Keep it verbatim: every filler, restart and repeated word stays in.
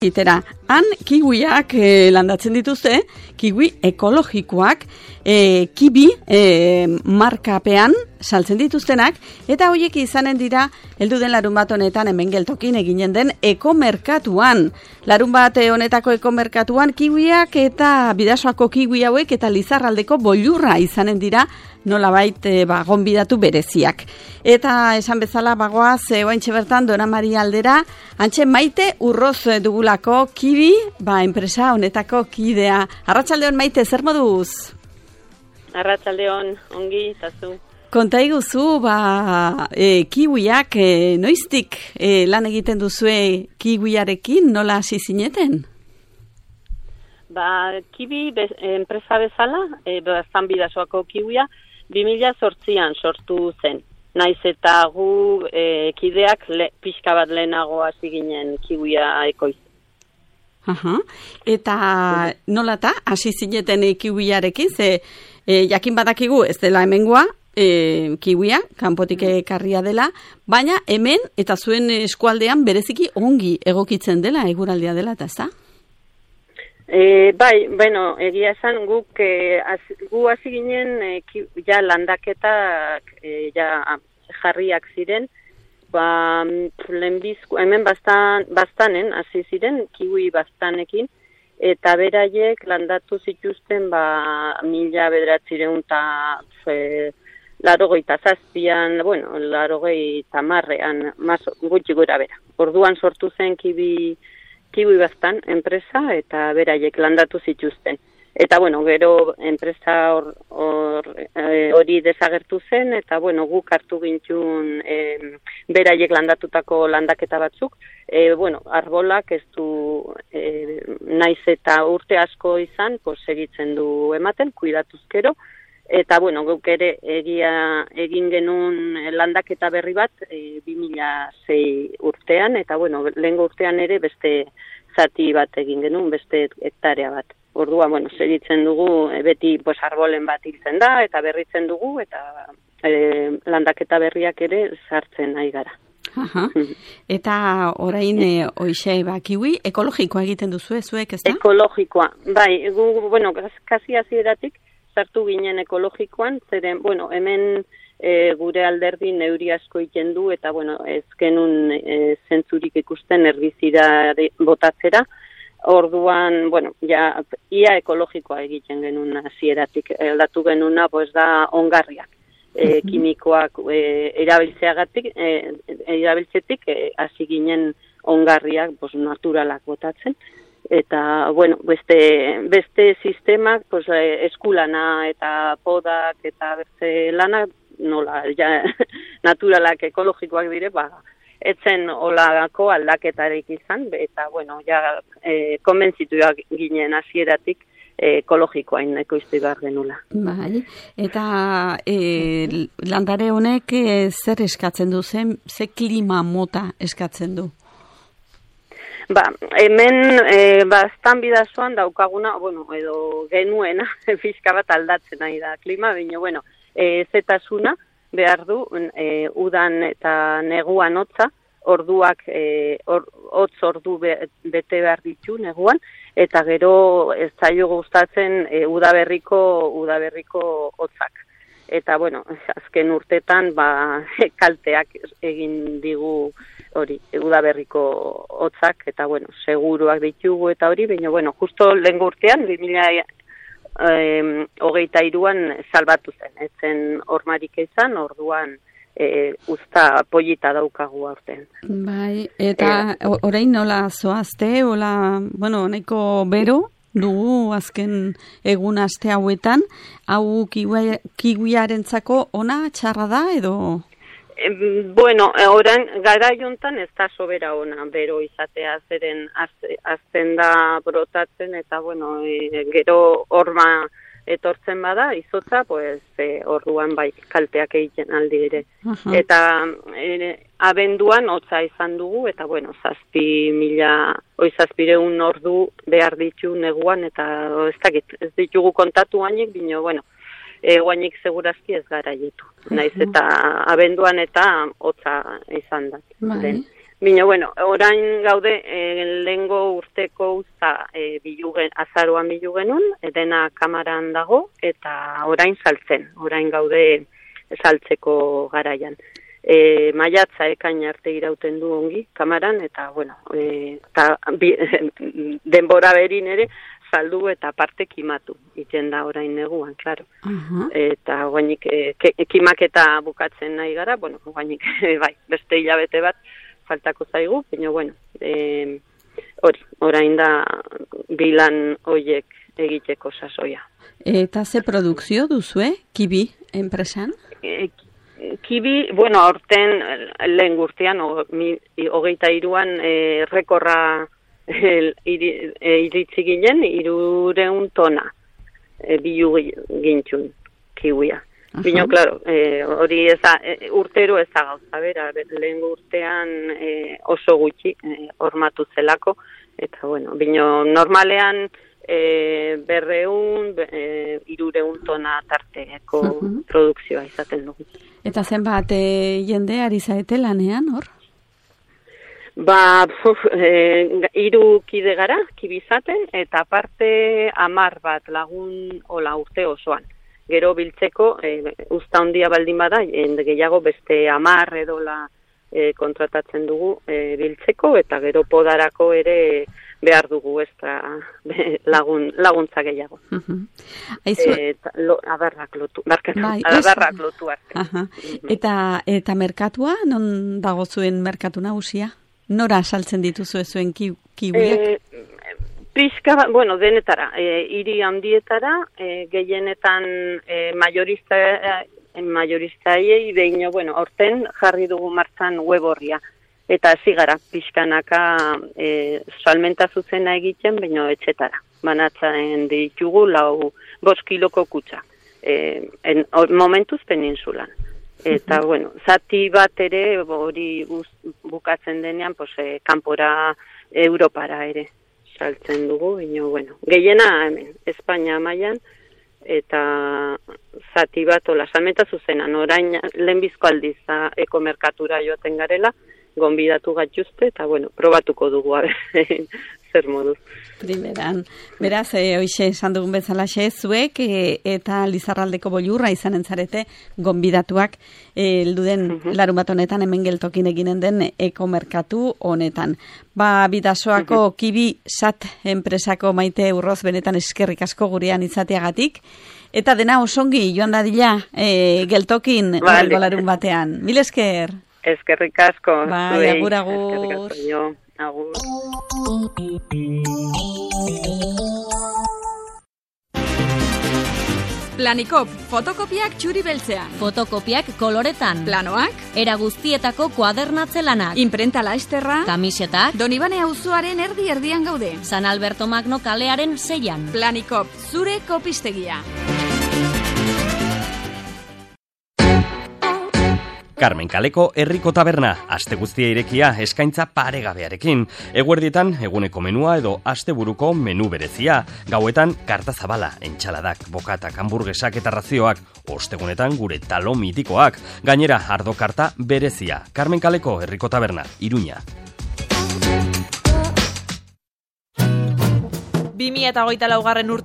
Itera, han kiwiak e, landatzen dituzte, kiwi ekologikoak, e, kibi e, markapean saltzen dituztenak, eta horiek izanen dira, heldu den larun bat honetan hemen geltokin eginen den ekomerkatuan. Larun bat honetako ekomerkatuan kiwiak eta bidasoako kiwi hauek eta Lizarraldeko boilurra izanen dira, nolabait e, ba, gonbidatu bereziak. Eta esan bezala bagoaz, e, oaintxe bertan Dona Maria aldera, antxe Maite Urroz dugulako kibi, ba, enpresa honetako kidea. Arratsaldeon Maite, zer moduz? Arratsaldeon, ongi, tazu. Konta iguzu, ba, e, kiwiak e, noiztik e, lan egiten duzue kiwiarekin, nola hasi zineten? Ba, kibi be, enpresa bezala, e, bazan bidasoako kiwia, bi mila zortzian sortu zen. Naiz eta gu e, kideak le, pixka bat lehenago hasi ginen kiwia ekoiz. Aha. Eta nola eta hasi zineten e, kiwiarekin, ze e, jakin badakigu ez dela hemengoa, e, kiwia, kanpotik ekarria dela, baina hemen eta zuen eskualdean bereziki ongi egokitzen dela, eguraldia dela, eta ez da? E, bai, bueno, egia esan guk e, az, gu hasi ginen e, ki, ja landaketak e, ja jarriak ziren, ba, lehenbizko, hemen bastan, bastanen hasi ziren, kiwi bastanekin, eta beraiek landatu zituzten ba, mila bederatzireun eta e, larogeita zazpian, bueno, larogeita marrean, gutxi gora bera. Orduan sortu zen kibi kiwi bastan enpresa eta beraiek landatu zituzten. Eta bueno, gero enpresa hor, hor, e, hori desagertu zen eta bueno, guk hartu gintxun e, beraiek landatutako landaketa batzuk. E, bueno, arbolak ez du e, naiz eta urte asko izan, pues, segitzen du ematen, kuidatuzkero. Eta bueno, guk ere egia egin genuen landaketa berri bat e, bi mila sei urtean, eta bueno, lehengo urtean ere beste zati bat egin genuen, beste hektarea bat. Ordua, bueno, segitzen dugu, e, beti pues, arbolen bat hiltzen da, eta berritzen dugu, eta e, landaketa berriak ere sartzen nahi gara. Aha. Eta orain e, oixe, ba, kiwi ekologikoa egiten duzu, zuek, ez da? Ekologikoa, bai, gu, bueno, kasi hasieratik sartu ginen ekologikoan, zeren, bueno, hemen e, gure alderdi neuri asko egiten du, eta, bueno, ez genuen e, zentzurik ikusten herbizida botatzera, orduan, bueno, ja, ia ekologikoa egiten genuen hasieratik, aldatu genuna, pues da ongarriak, e, kimikoak e, erabiltzeagatik, e, erabiltzetik, hasi e, ginen ongarriak, pues, naturalak botatzen. Eta, bueno, beste, beste sistemak, pues, eskulana eta podak eta beste lanak, nola, ja, naturalak ekologikoak dire, ba, etzen olako aldaketarik izan, eta, bueno, ja, e, konbentzituak ginen hasieratik e, ekologikoain ekoiztu behar genula. Bai, eta e, landare honek e, zer eskatzen du, zen, ze klima mota eskatzen du? Ba, hemen e, bastan bidazoan daukaguna, bueno, edo genuena, fiska bat aldatzen nahi da klima, baina, bueno, e, zetasuna behar du, e, udan eta neguan hotza, orduak, e, or, hotz ordu be, bete behar ditu neguan, eta gero ez zaio gustatzen e, udaberriko, udaberriko hotzak. Eta, bueno, azken urtetan, ba, kalteak egin digu hori, udaberriko hotzak, eta, bueno, seguruak ditugu eta hori, baina, bueno, justo lehen urtean, bi mila hogeita hiruan salbatu zen, etzen hormarik izan, orduan e, usta pollita daukagu aurten. Bai, eta e, orain nola zoazte, ola, bueno, nahiko bero, dugu azken egun aste hauetan, hau kiwiarentzako ona txarra da edo? E, bueno, orain gara jontan ez da sobera ona, bero izatea zeren azten da brotatzen eta bueno, e, gero horma etortzen bada, izotza, pues, e, orduan bai kalteak egiten aldi ere. Uh-huh. Eta e, abenduan hotza izan dugu, eta bueno, zazpi mila, oi zazpireun ordu behar ditu neguan, eta ez dakit, ez ditugu kontatu gainik, bino, bueno, e, guainik segurazki ez gara jetu. Uh-huh. Naiz eta abenduan eta hotza izan da. Bai. Bino, bueno, orain gaude, e, lehengo urteko usta e, bilugen, azaroan bilu genuen, dena kamaran dago, eta orain saltzen, orain gaude saltzeko garaian. E, maiatza ekain arte irauten du ongi kamaran, eta, bueno, e, ta, bi, denbora berin ere, saldu eta parte kimatu, iten da orain neguan, klaro. Uh-huh. Eta guainik, e, kimaketa bukatzen nahi gara, bueno, guainik, bai, beste hilabete bat, faltako zaigu, baina, bueno, e, hori, orain da bilan hoiek egiteko sasoia. Eta ze produkzio duzue, Kibi enpresan? E, Kibi, bueno, aurten lehen gurtian, hogeita iruan e, rekorra e, iritsi ginen, irureun tona e, bilu gintxun kiwia. Bino, klaro, e, hori eza, e, urtero ez da gauza, bera, lehen urtean e, oso gutxi e, hormatu zelako, eta, bueno, bino, normalean e, berreun, e, irureun tona tarteko uh-huh. produkzioa izaten dugu. Eta zenbat e, jende ari zaete lanean, hor? Ba, puf, e, iru kide gara, kibizaten, eta aparte amar bat lagun ola urte osoan. Gero biltzeko, e, usta handia baldin bada, gehiago beste amar edola e, kontratatzen dugu e, biltzeko, eta gero podarako ere behar dugu estra lagun, laguntza gehiago. Uh-huh. E, lo, adarrak lotu, barkatu, bai, adarrak lotu arte. Uh-huh. Uh-huh. Eta, eta merkatua, non dago zuen merkatu nagusia? Nora saltzen dituzu zuen ki, kiwiak? E, Pizka, bueno, denetara, e, hiri handietara, e, gehienetan e, majorista, e, majoristaiei behin, bueno, aurten jarri dugu martzan web horria. Eta zigara, pizkanaka e, salmenta zuzena egiten, baina etxetara. Banatzen ditugu lau bost kiloko kutsa. E, en, or, momentuz peninsulan. Eta, uh-huh. bueno, zati bat ere, hori bukatzen denean, pues, e, kanpora Europara ere saltzen dugu, baina, bueno, gehiena hemen, Espainia mailan, eta zati bat, ola, salmenta zuzenan, orain lehenbizko aldiz ekomerkatura joaten garela, gonbidatu gatuzte, eta, bueno, probatuko dugu, zer moduz. Primeran, beraz, e, hoxe esan dugun bezalaxe, zuek e, eta Lizarraldeko Bollurra izanen zarete gonbidatuak helduden e, uh-huh. larun bat honetan hemen geltokin eginen den ekomerkatu honetan. Ba, bidasoako uh-huh. Kibi Sat enpresako Maite Urroz benetan eskerrik asko gurean izateagatik, eta dena osongi joan dadila e, geltokin vale. larun batean. Mil esker! Eskerrik asko. Bai, agur, agur. Eskerrik asko, jo. Agur. Planikop, fotokopiak txuri beltzean. Fotokopiak koloretan. Planoak. Era guztietako kuadernatze lanak. Imprenta laesterra. Kamisetak. Donibane auzoaren erdi erdian gaude. San Alberto Magno kalearen seian. Planikop, zure kopistegia. Carmen Kaleko herriko taberna, aste guztia irekia eskaintza paregabearekin. Eguerdietan eguneko menua edo asteburuko menu berezia. Gauetan karta zabala, entxaladak, bokatak, hamburgesak eta razioak. Ostegunetan gure talo mitikoak. Gainera ardo karta berezia. Carmen Kaleko herriko taberna, Iruña. bi mila hogeita laugarren urte